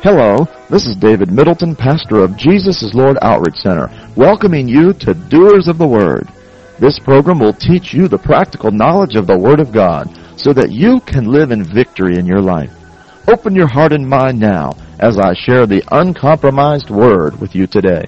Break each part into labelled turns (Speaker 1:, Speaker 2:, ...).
Speaker 1: Hello, this is David Middleton, pastor of Jesus is Lord Outreach Center, welcoming you to Doers of the Word. This program will teach you the practical knowledge of the Word of God so that you can live in victory in your life. Open your heart and mind now as I share the uncompromised Word with you today.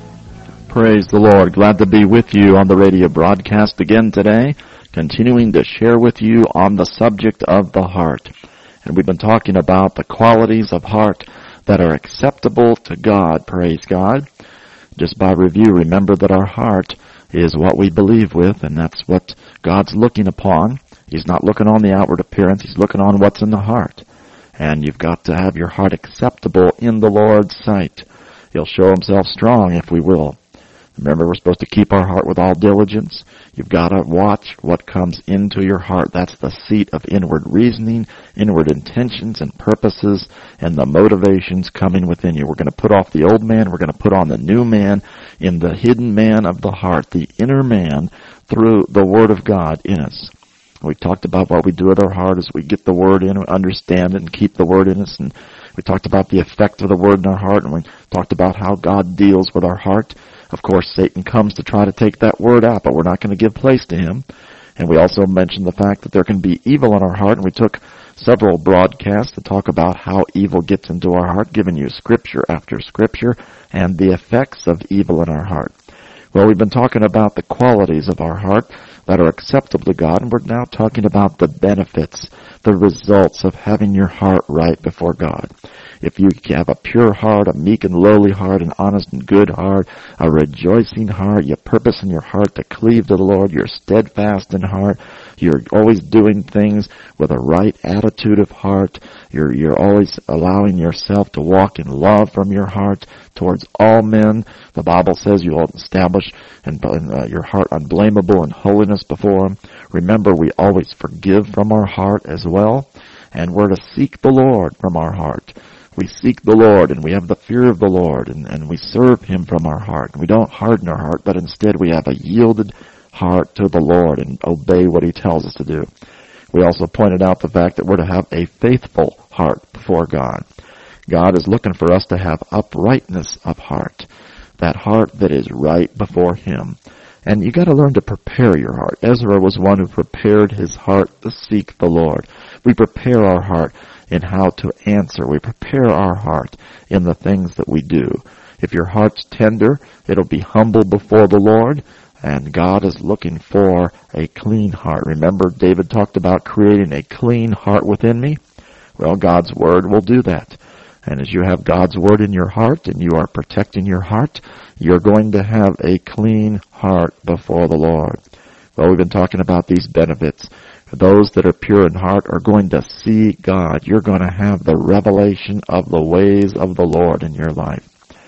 Speaker 1: Praise the Lord. Glad to be with you on the radio broadcast again today, continuing to share with you on the subject of the heart. And we've been talking about the qualities of heart that are acceptable to God. Praise God. Just by review, remember that our heart is what we believe with, and that's what God's looking upon. He's not looking on the outward appearance. He's looking on what's in the heart. And you've got to have your heart acceptable in the Lord's sight. He'll show himself strong if we will. Remember, we're supposed to keep our heart with all diligence. You've got to watch what comes into your heart. That's the seat of inward reasoning, inward intentions and purposes, and the motivations coming within you. We're going to put off the old man. We're going to put on the new man in the hidden man of the heart, the inner man, through the Word of God in us. We talked about what we do with our heart as we get the Word in, understand it, and keep the Word in us. And we talked about the effect of the Word in our heart, and we talked about how God deals with our heart. Of course, Satan comes to try to take that Word out, but we're not going to give place to him. And we also mentioned the fact that there can be evil in our heart, and we took several broadcasts to talk about how evil gets into our heart, giving you scripture after scripture, and the effects of evil in our heart. Well, we've been talking about the qualities of our heart that are acceptable to God, and we're now talking about the benefits, the results of having your heart right before God. If you have a pure heart, a meek and lowly heart, an honest and good heart, a rejoicing heart, you purpose in your heart to cleave to the Lord, you're steadfast in heart, you're always doing things with a right attitude of heart, you're always allowing yourself to walk in love from your heart towards all men. The Bible says you will establish your heart unblameable in holiness before Him. Remember, we always forgive from our heart as well, and we're to seek the Lord from our heart. We seek the Lord, and we have the fear of the Lord, and we serve Him from our heart. We don't harden our heart, but instead we have a yielded heart to the Lord and obey what He tells us to do. We also pointed out the fact that we're to have a faithful heart before God. God is looking for us to have uprightness of heart, that heart that is right before Him. And you got to learn to prepare your heart. Ezra was one who prepared his heart to seek the Lord. We prepare our heart in how to answer. We prepare our heart in the things that we do. If your heart's tender, it'll be humble before the Lord, and God is looking for a clean heart. Remember, David talked about creating a clean heart within me? Well, God's Word will do that. And as you have God's Word in your heart and you are protecting your heart, you're going to have a clean heart before the Lord. Well, we've been talking about these benefits. Those that are pure in heart are going to see God. You're going to have the revelation of the ways of the Lord in your life.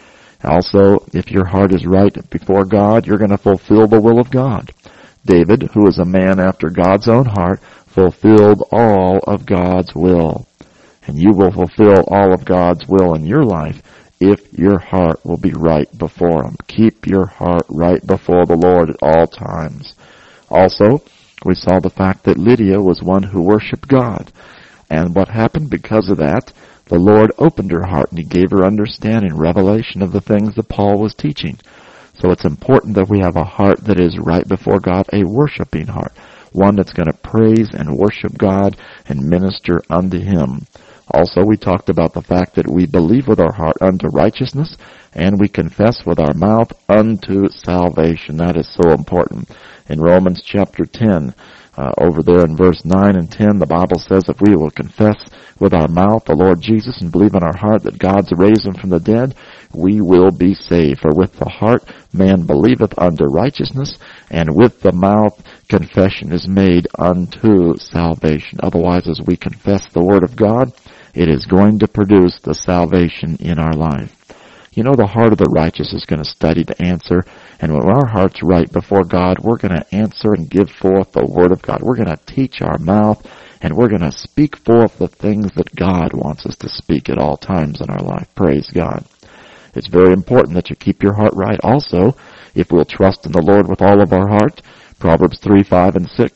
Speaker 1: Also, if your heart is right before God, you're going to fulfill the will of God. David, who is a man after God's own heart, fulfilled all of God's will. And you will fulfill all of God's will in your life if your heart will be right before Him. Keep your heart right before the Lord at all times. Also, we saw the fact that Lydia was one who worshiped God. And what happened because of that? The Lord opened her heart and He gave her understanding, revelation of the things that Paul was teaching. So it's important that we have a heart that is right before God, a worshiping heart. One that's going to praise and worship God and minister unto Him. Also, we talked about the fact that we believe with our heart unto righteousness, and we confess with our mouth unto salvation. That is so important. In Romans chapter 10, over there in verse 9 and 10, the Bible says if we will confess with our mouth the Lord Jesus and believe in our heart that God's raised Him from the dead, we will be saved. For with the heart man believeth unto righteousness, and with the mouth confession is made unto salvation. Otherwise, as we confess the Word of God, it is going to produce the salvation in our life. You know, the heart of the righteous is going to study to answer, and when our heart's right before God, we're going to answer and give forth the Word of God. We're going to teach our mouth, and we're going to speak forth the things that God wants us to speak at all times in our life. Praise God. It's very important that you keep your heart right. Also, if we'll trust in the Lord with all of our heart, Proverbs 3, 5, and 6,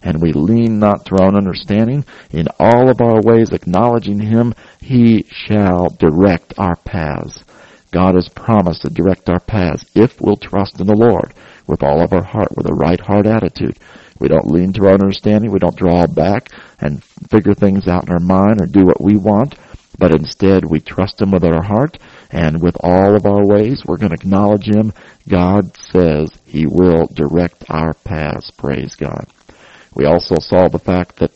Speaker 1: and we lean not to our own understanding, in all of our ways acknowledging Him, He shall direct our paths. God has promised to direct our paths if we'll trust in the Lord with all of our heart, with a right heart attitude. We don't lean to our understanding. We don't draw back and figure things out in our mind or do what we want, but instead we trust Him with our heart, and with all of our ways, we're going to acknowledge Him. God says He will direct our paths. Praise God. We also saw the fact that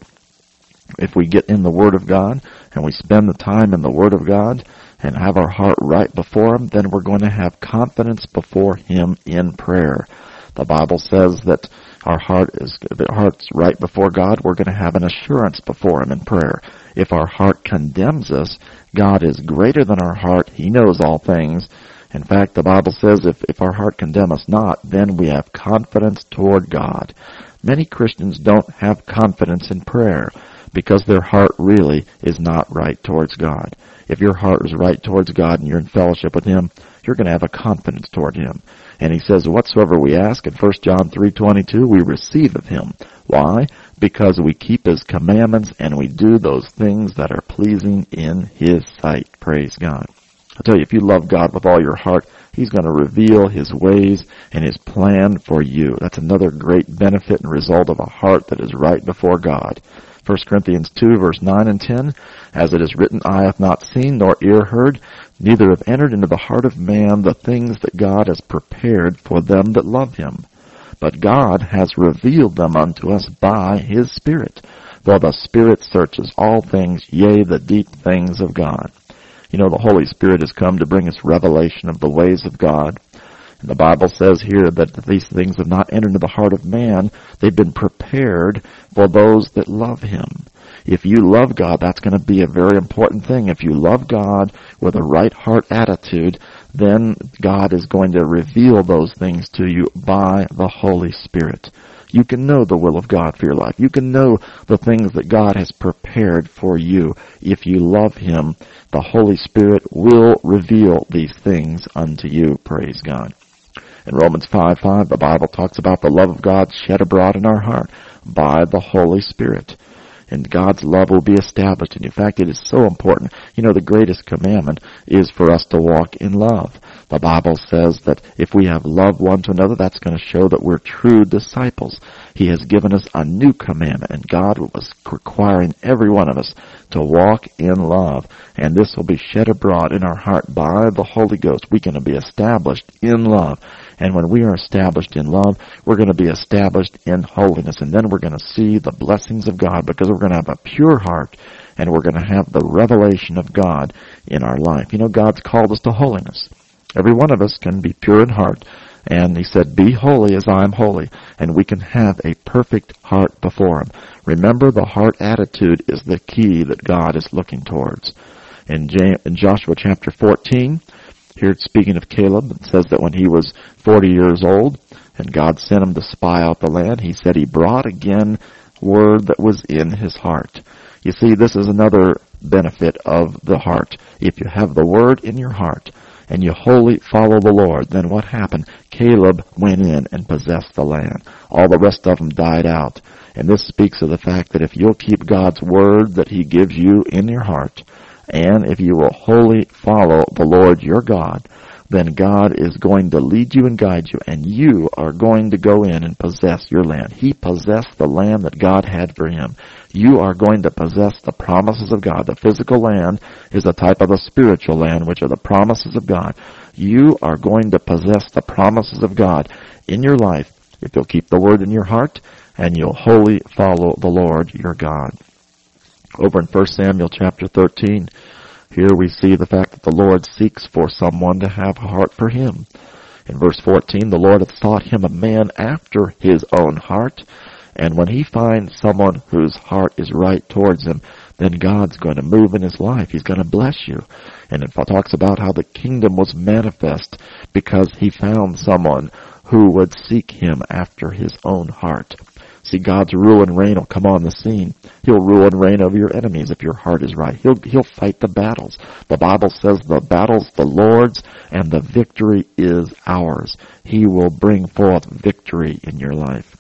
Speaker 1: if we get in the Word of God and we spend the time in the Word of God and have our heart right before Him, then we're going to have confidence before Him in prayer. The Bible says that our heart's right before God, we're going to have an assurance before Him in prayer. If our heart condemns us, God is greater than our heart. He knows all things. In fact, the Bible says if our heart condemn us not, then we have confidence toward God. Many Christians don't have confidence in prayer because their heart really is not right towards God. If your heart is right towards God and you're in fellowship with Him, you're going to have a confidence toward Him. And He says, whatsoever we ask in 1 John 3:22, we receive of Him. Why? Because we keep His commandments and we do those things that are pleasing in His sight. Praise God. I tell you, if you love God with all your heart, He's going to reveal His ways and His plan for you. That's another great benefit and result of a heart that is right before God. 1 Corinthians 2, verse 9 and 10, as it is written, eye hath not seen nor ear heard, neither have entered into the heart of man the things that God has prepared for them that love Him. But God has revealed them unto us by His Spirit. For the Spirit searches all things, yea, the deep things of God. You know, the Holy Spirit has come to bring us revelation of the ways of God. And the Bible says here that these things have not entered into the heart of man. They've been prepared for those that love Him. If you love God, that's going to be a very important thing. If you love God with a right heart attitude, then God is going to reveal those things to you by the Holy Spirit. You can know the will of God for your life. You can know the things that God has prepared for you. If you love Him, the Holy Spirit will reveal these things unto you. Praise God. In Romans 5:5, the Bible talks about the love of God shed abroad in our heart by the Holy Spirit. And God's love will be established. And in fact, it is so important. You know, the greatest commandment is for us to walk in love. The Bible says that if we have love one to another, that's going to show that we're true disciples. He has given us a new commandment, and God was requiring every one of us to walk in love. And this will be shed abroad in our heart by the Holy Ghost. We're going to be established in love. And when we are established in love, we're going to be established in holiness. And then we're going to see the blessings of God because we're going to have a pure heart and we're going to have the revelation of God in our life. You know, God's called us to holiness. Every one of us can be pure in heart. And He said, be holy as I am holy. And we can have a perfect heart before Him. Remember, the heart attitude is the key that God is looking towards. In Joshua chapter 14, here it's speaking of Caleb, it says that when he was 40 years old and God sent him to spy out the land, He said he brought again word that was in his heart. You see, this is another benefit of the heart. If you have the word in your heart and you wholly follow the Lord, then what happened? Caleb went in and possessed the land. All the rest of them died out. And this speaks of the fact that if you'll keep God's word that He gives you in your heart, and if you will wholly follow the Lord your God, then God is going to lead you and guide you, and you are going to go in and possess your land. He possessed the land that God had for him. You are going to possess the promises of God. The physical land is a type of the spiritual land, which are the promises of God. You are going to possess the promises of God in your life if you'll keep the word in your heart and you'll wholly follow the Lord your God. Over in 1 Samuel chapter 13, here we see the fact that the Lord seeks for someone to have a heart for Him. In verse 14, the Lord hath sought him a man after His own heart, and when He finds someone whose heart is right towards Him, then God's going to move in his life. He's going to bless you. And it talks about how the kingdom was manifest because He found someone who would seek Him after His own heart. See, God's rule and reign will come on the scene. He'll rule and reign over your enemies if your heart is right. He'll fight the battles. The Bible says the battle's the Lord's and the victory is ours. He will bring forth victory in your life.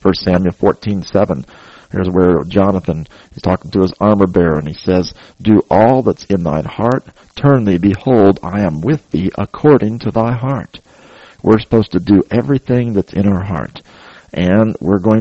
Speaker 1: 1 Samuel 14:7. Here's where Jonathan is talking to his armor bearer, and he says, "Do all that's in thine heart. Turn thee, behold, I am with thee according to thy heart." We're supposed to do everything that's in our heart. And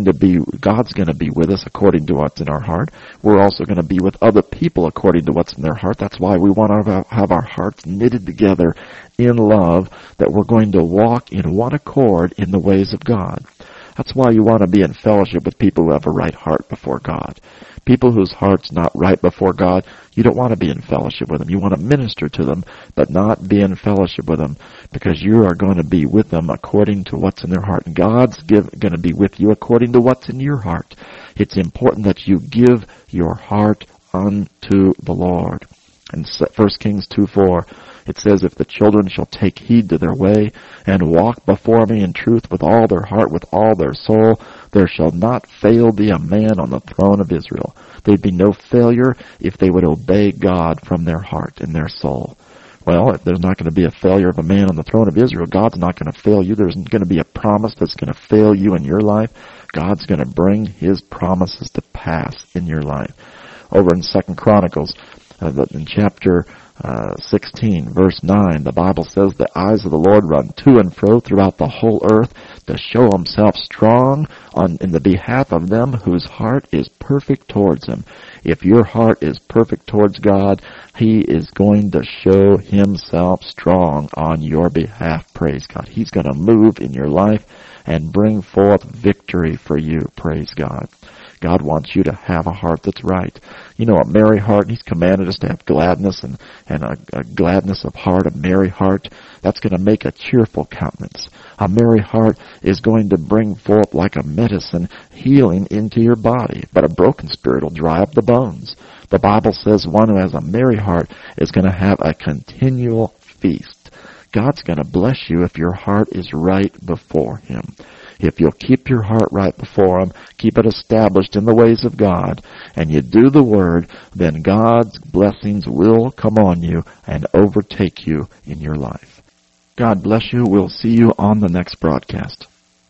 Speaker 1: God's going to be with us according to what's in our heart. We're also going to be with other people according to what's in their heart. That's why we want to have our hearts knitted together in love, that we're going to walk in one accord in the ways of God. That's why you want to be in fellowship with people who have a right heart before God. People whose heart's not right before God, you don't want to be in fellowship with them. You want to minister to them, but not be in fellowship with them, because you are going to be with them according to what's in their heart. And God's going to be with you according to what's in your heart. It's important that you give your heart unto the Lord. In 1 Kings 2:4, it says, "If the children shall take heed to their way, and walk before me in truth with all their heart, with all their soul, there shall not fail thee a man on the throne of Israel." There'd be no failure if they would obey God from their heart and their soul. Well, if there's not going to be a failure of a man on the throne of Israel, God's not going to fail you. There's going to be a promise that's going to fail you in your life. God's going to bring His promises to pass in your life. Over in 2 Chronicles, in chapter 16, verse 9, the Bible says, "The eyes of the Lord run to and fro throughout the whole earth to show Himself strong in the behalf of them whose heart is perfect towards Him." If your heart is perfect towards God, He is going to show Himself strong on your behalf. Praise God. He's going to move in your life and bring forth victory for you. Praise God. God wants you to have a heart that's right. You know, a merry heart, He's commanded us to have gladness and a gladness of heart, a merry heart. That's going to make a cheerful countenance. A merry heart is going to bring forth like a medicine healing into your body, but a broken spirit will dry up the bones. The Bible says one who has a merry heart is going to have a continual feast. God's going to bless you if your heart is right before Him. If you'll keep your heart right before Him, keep it established in the ways of God, and you do the Word, then God's blessings will come on you and overtake you in your life. God bless you. We'll see you on the next broadcast.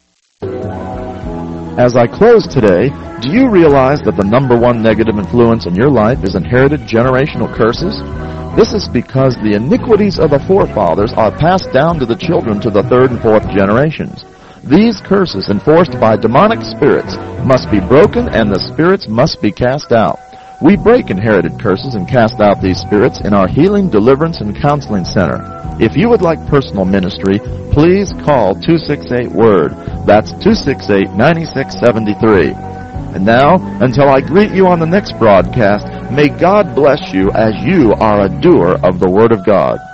Speaker 1: As I close today, do you realize that the number one negative influence in your life is inherited generational curses? This is because the iniquities of the forefathers are passed down to the children to the third and fourth generations. These curses, enforced by demonic spirits, must be broken, and the spirits must be cast out. We break inherited curses and cast out these spirits in our Healing, Deliverance, and Counseling Center. If you would like personal ministry, please call 268-WORD. That's 268-9673. And now, until I greet you on the next broadcast, may God bless you as you are a doer of the Word of God.